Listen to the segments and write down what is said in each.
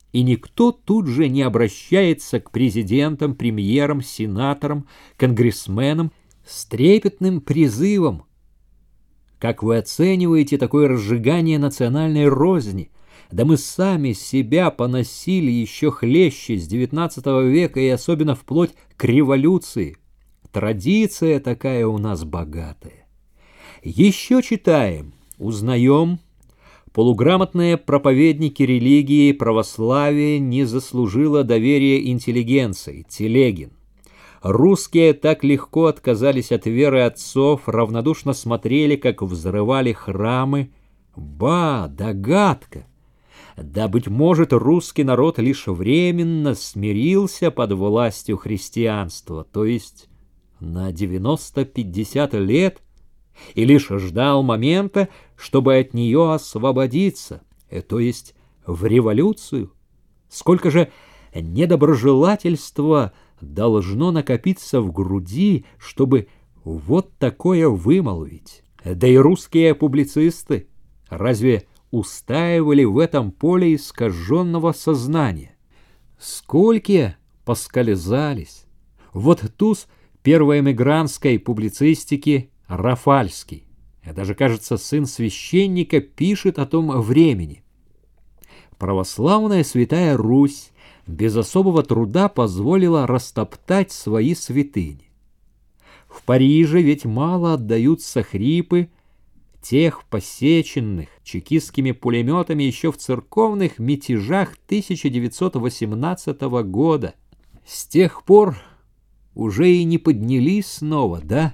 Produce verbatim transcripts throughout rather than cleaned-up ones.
И никто тут же не обращается к президентам, премьерам, сенаторам, конгрессменам с трепетным призывом: как вы оцениваете такое разжигание национальной розни? Да мы сами себя поносили еще хлеще с девятнадцатого века и особенно вплоть к революции. Традиция такая у нас богатая. Еще читаем, узнаем: полуграмотные проповедники религии православия не заслужило доверия интеллигенции. Телегин. Русские так легко отказались от веры отцов, равнодушно смотрели, как взрывали храмы. Ба, догадка! Да, быть может, русский народ лишь временно смирился под властью христианства, то есть на девяносто-пятьдесят лет, и лишь ждал момента, чтобы от нее освободиться, то есть в революцию. Сколько же недоброжелательства должно накопиться в груди, чтобы вот такое вымолвить? Да и русские публицисты разве устаивали в этом поле искаженного сознания? Сколько поскользались! Вот туз первоэмигрантской публицистики Рафальский, даже, кажется, сын священника, пишет о том времени. Православная Святая Русь без особого труда позволила растоптать свои святыни. В Париже ведь мало отдаются хрипы тех посеченных чекистскими пулеметами еще в церковных мятежах тысяча девятьсот восемнадцатого года. С тех пор уже и не поднялись снова, да?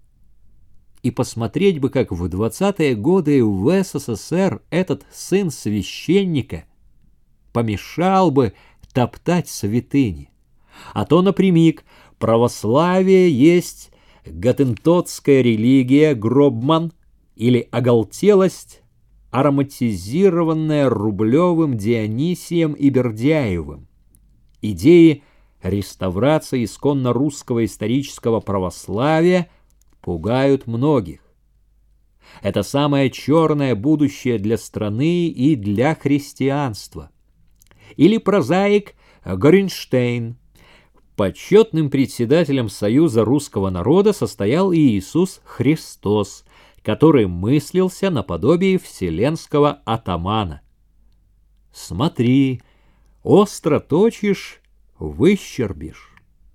И посмотреть бы, как в двадцатые годы в СССР этот сын священника помешал бы топтать святыни. А то напрямик: православие есть готентотская религия, Гробман, или оголтелость, ароматизированная Рублевым, Дионисием и Бердяевым. Идеи реставрации исконно русского исторического православия пугают многих. Это самое черное будущее для страны и для христианства. Или прозаик Горенштейн. Почетным председателем Союза русского народа состоял Иисус Христос, который мыслился наподобие вселенского атамана. Смотри, остро точишь, выщербишь.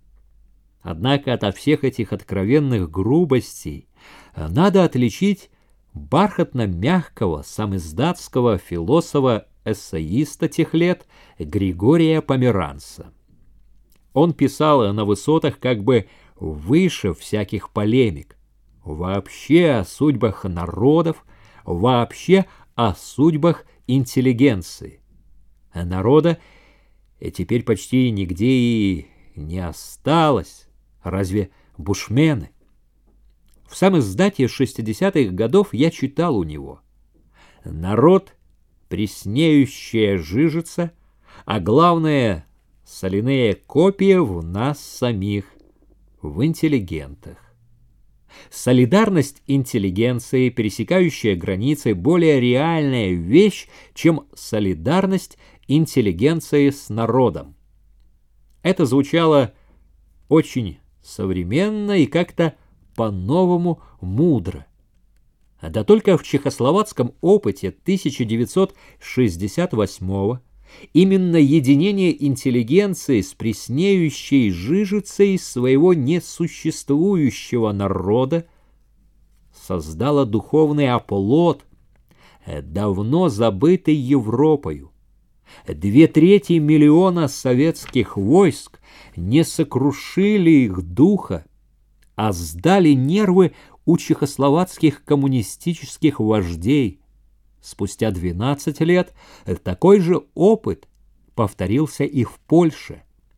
Однако ото всех этих откровенных грубостей надо отличить бархатно-мягкого самиздатского философа-эссеиста тех лет Григория Померанца. Он писал на высотах как бы выше всяких полемик, вообще о судьбах народов, вообще о судьбах интеллигенции. А народа теперь почти нигде и не осталось, разве бушмены. В самиздате шестидесятых годов я читал у него: народ — преснеющая жижица, а главное — соляные копии в нас самих, в интеллигентах. Солидарность интеллигенции, пересекающая границы, более реальная вещь, чем солидарность интеллигенции с народом. Это звучало очень современно и как-то по-новому мудро. Да только в чехословацком опыте тысяча девятьсот шестьдесят восьмого именно единение интеллигенции с преснеющей жижицей своего несуществующего народа создало духовный оплот, давно забытый Европою. Две трети миллиона советских войск не сокрушили их духа, а сдали нервы у чехословацких коммунистических вождей. Спустя двенадцать лет такой же опыт повторился и в Польше.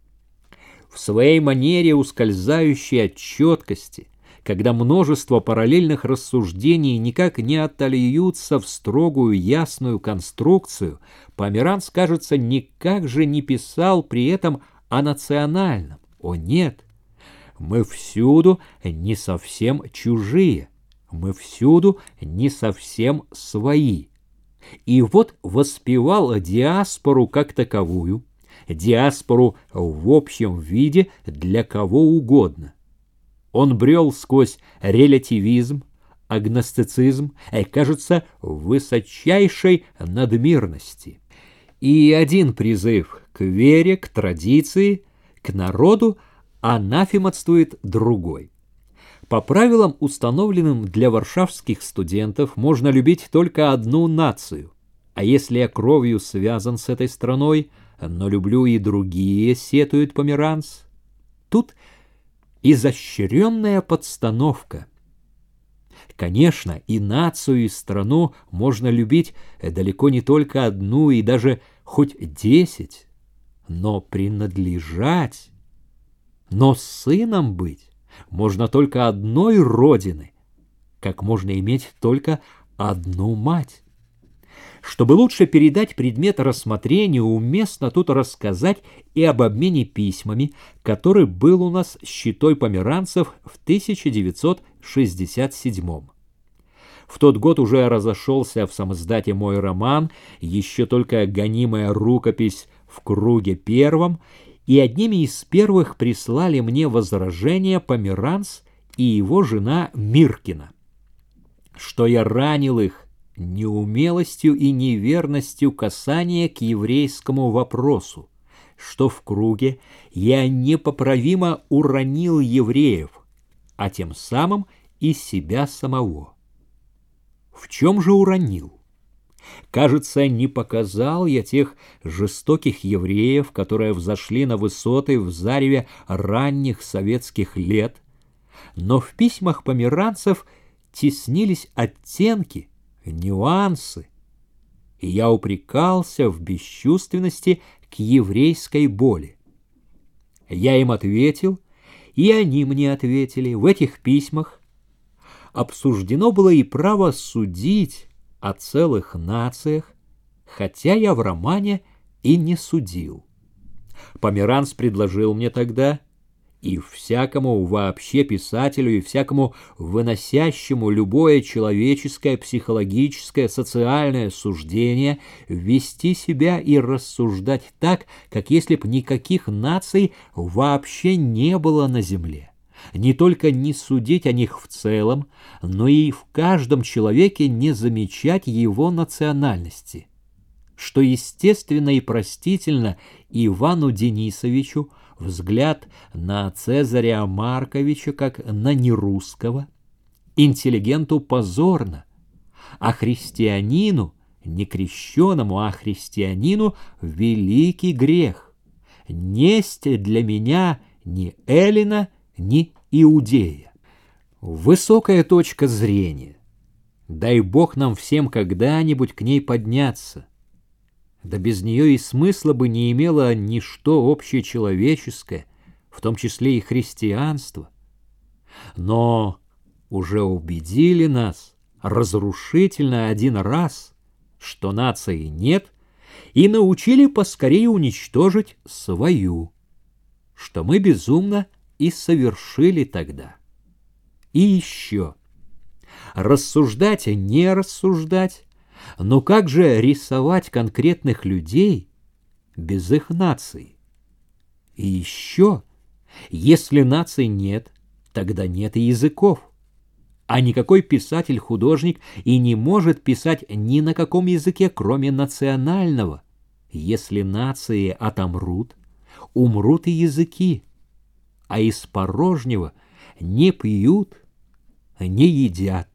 В своей манере ускользающей от четкости, когда множество параллельных рассуждений никак не отольются в строгую ясную конструкцию, Померанц, кажется, никак же не писал при этом о национальном. О нет! Мы всюду не совсем чужие, мы всюду не совсем свои. И вот воспевал диаспору как таковую, диаспору в общем виде для кого угодно. Он брел сквозь релятивизм, агностицизм, и, кажется, высочайшей надмирности. И один призыв к вере, к традиции, к народу анафематствует другой. По правилам, установленным для варшавских студентов, можно любить только одну нацию. А если я кровью связан с этой страной, но люблю и другие, сетует померанц, тут изощренная подстановка. Конечно, и нацию, и страну можно любить далеко не только одну и даже хоть десять, но принадлежать, но сыном быть можно только одной родины, как можно иметь только одну мать. Чтобы лучше передать предмет рассмотрения, уместно тут рассказать и об обмене письмами, который был у нас с читой померанцев в тысяча девятьсот шестьдесят седьмом. В тот год уже разошелся в самоиздате мой роман, еще только гонимая рукопись в круге первом, и одними из первых прислали мне возражения померанц и его жена Миркина, что я ранил их неумелостью и неверностью касания к еврейскому вопросу, что в круге я непоправимо уронил евреев, а тем самым и себя самого. В чем же уронил? Кажется, не показал я тех жестоких евреев, которые взошли на высоты в зареве ранних советских лет, но в письмах померанцев теснились оттенки, нюансы, и я упрекался в бесчувственности к еврейской боли. Я им ответил, и они мне ответили. В этих письмах обсуждено было и право судить о целых нациях, хотя я в романе и не судил. Померанц предложил мне тогда, и всякому вообще писателю, и всякому выносящему любое человеческое, психологическое, социальное суждение вести себя и рассуждать так, как если б никаких наций вообще не было на земле. Не только не судить о них в целом, но и в каждом человеке не замечать его национальности, что естественно и простительно Ивану Денисовичу взгляд на Цезаря Марковича как на нерусского, интеллигенту позорно, а христианину, не крещеному, а христианину великий грех. Несть для меня ни эллина, ни иудея. Высокая точка зрения. Дай Бог нам всем когда-нибудь к ней подняться. Да без нее и смысла бы не имело ничто общечеловеческое, в том числе и христианство. Но уже убедили нас разрушительно один раз, что нации нет, и научили поскорее уничтожить свою, что мы безумно и совершили тогда. И еще. Рассуждать, не рассуждать, но как же рисовать конкретных людей без их нации? И еще, если наций нет, тогда нет и языков. А никакой писатель-художник и не может писать ни на каком языке, кроме национального. Если нации отомрут, умрут и языки, а из порожнего не пьют, не едят.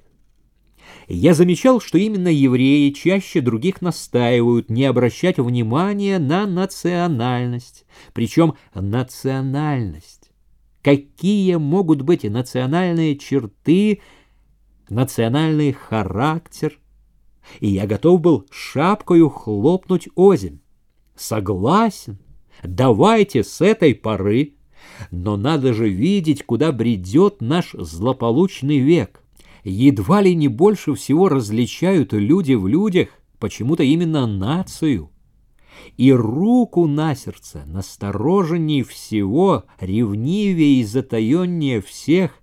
Я замечал, что именно евреи чаще других настаивают не обращать внимания на национальность. Причем национальность. Какие могут быть национальные черты, национальный характер? И я готов был шапкою хлопнуть озимь. Согласен, давайте с этой поры, но надо же видеть, куда бредет наш злополучный век. Едва ли не больше всего различают люди в людях почему-то именно нацию. И руку на сердце, настороженней всего, ревнивее и затаеннее всех,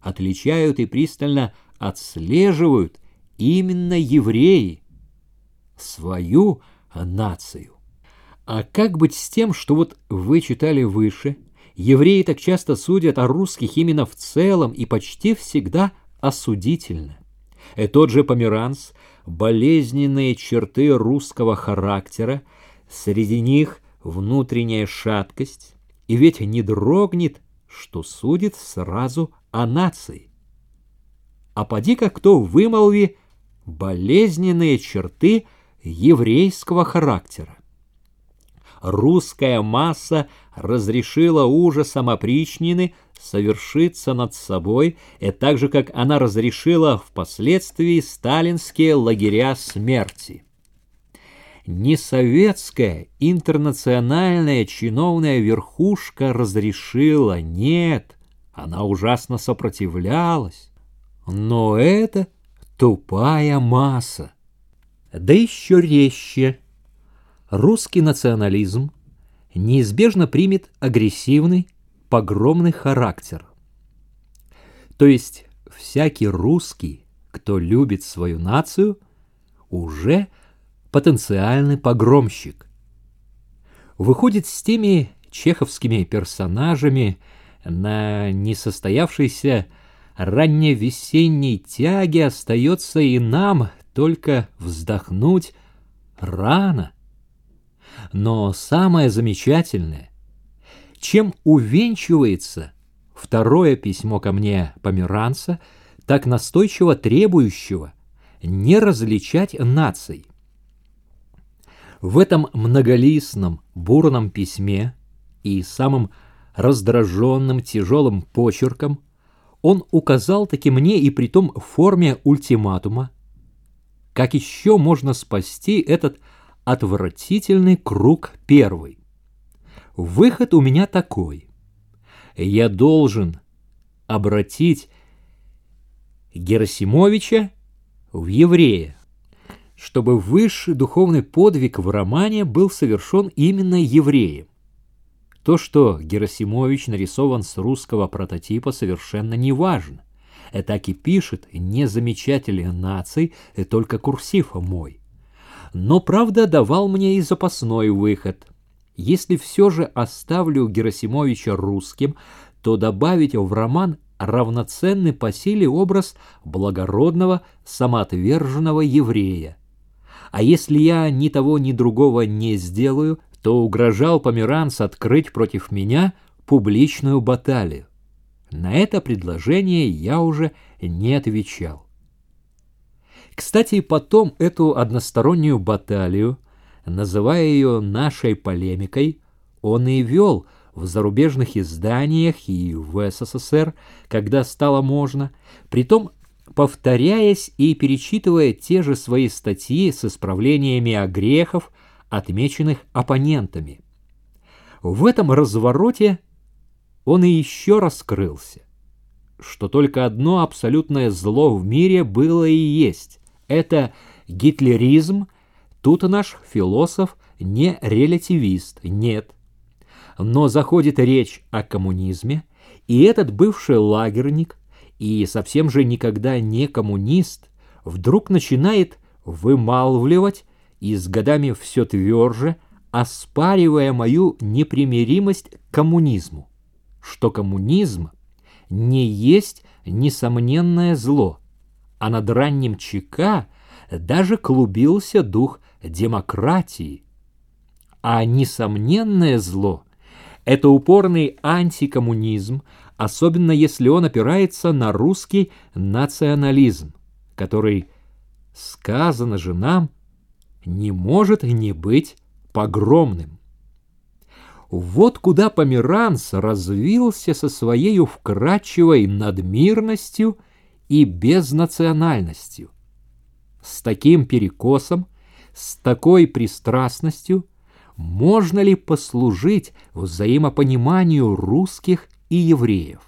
отличают и пристально отслеживают именно евреи. свою нацию. А как быть с тем, что вот вы читали выше, евреи так часто судят о русских именно в целом и почти всегда осудительно? И тот же Померанц, болезненные черты русского характера, среди них внутренняя шаткость, и ведь не дрогнет, что судит сразу о нации. А поди-ка кто вымолви болезненные черты еврейского характера. Русская масса разрешила ужасом опричнины совершиться над собой, и так же, как она разрешила впоследствии сталинские лагеря смерти. Не советская интернациональная чиновная верхушка разрешила, нет, она ужасно сопротивлялась. Но это тупая масса. Да еще резче. Русский национализм неизбежно примет агрессивный, погромный характер. То есть всякий русский, кто любит свою нацию, уже потенциальный погромщик. Выходит, с теми чеховскими персонажами на несостоявшейся ранневесенней тяге остается и нам только вздохнуть рано. Но самое замечательное, чем увенчивается второе письмо ко мне Померанца, так настойчиво требующего не различать наций. В этом многолистном, бурном письме и самым раздраженным, тяжелым почерком он указал-таки мне, и притом в форме ультиматума, как еще можно спасти этот отвратительный круг первый. Выход у меня такой. Я должен обратить Герасимовича в еврея, чтобы высший духовный подвиг в романе был совершен именно евреем. То, что Герасимович нарисован с русского прототипа, совершенно не важно. Так и пишет незамечатель наций, только курсив мой. Но, правда, давал мне и запасной выход. Если все же оставлю Герасимовича русским, то добавить в роман равноценный по силе образ благородного, самоотверженного еврея. А если я ни того, ни другого не сделаю, то угрожал Померанц открыть против меня публичную баталию. На это предложение я уже не отвечал. Кстати, потом эту одностороннюю баталию, называя ее нашей полемикой, он и вел в зарубежных изданиях и в СССР, когда стало можно, притом повторяясь и перечитывая те же свои статьи с исправлениями о грехах, отмеченных оппонентами. В этом развороте он и еще раскрылся, что только одно абсолютное зло в мире было и есть — это гитлеризм. Тут наш философ не релятивист, нет. Но заходит речь о коммунизме, и этот бывший лагерник и совсем же никогда не коммунист вдруг начинает вымалвливать и с годами все тверже, оспаривая мою непримиримость к коммунизму, что коммунизм не есть несомненное зло, а над ранним ЧК даже клубился дух демократии. А несомненное зло — это упорный антикоммунизм, особенно если он опирается на русский национализм, который, сказано же нам, не может не быть погромным. Вот куда Померанц развился со своей вкрадчивой надмирностью и безнациональностью. С таким перекосом, с такой пристрастностью можно ли послужить взаимопониманию русских и евреев?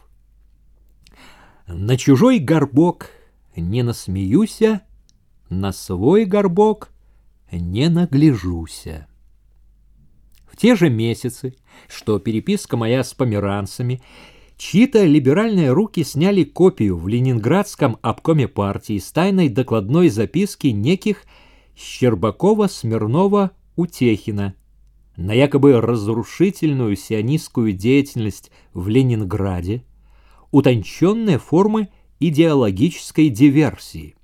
На чужой горбок не насмеюся, на свой горбок не нагляжуся. В те же месяцы, что переписка моя с померанцами, чьи-то либеральные руки сняли копию в Ленинградском обкоме партии с тайной докладной записки неких Щербакова, Смирнова, Утехина на якобы разрушительную сионистскую деятельность в Ленинграде, утонченные формы идеологической диверсии.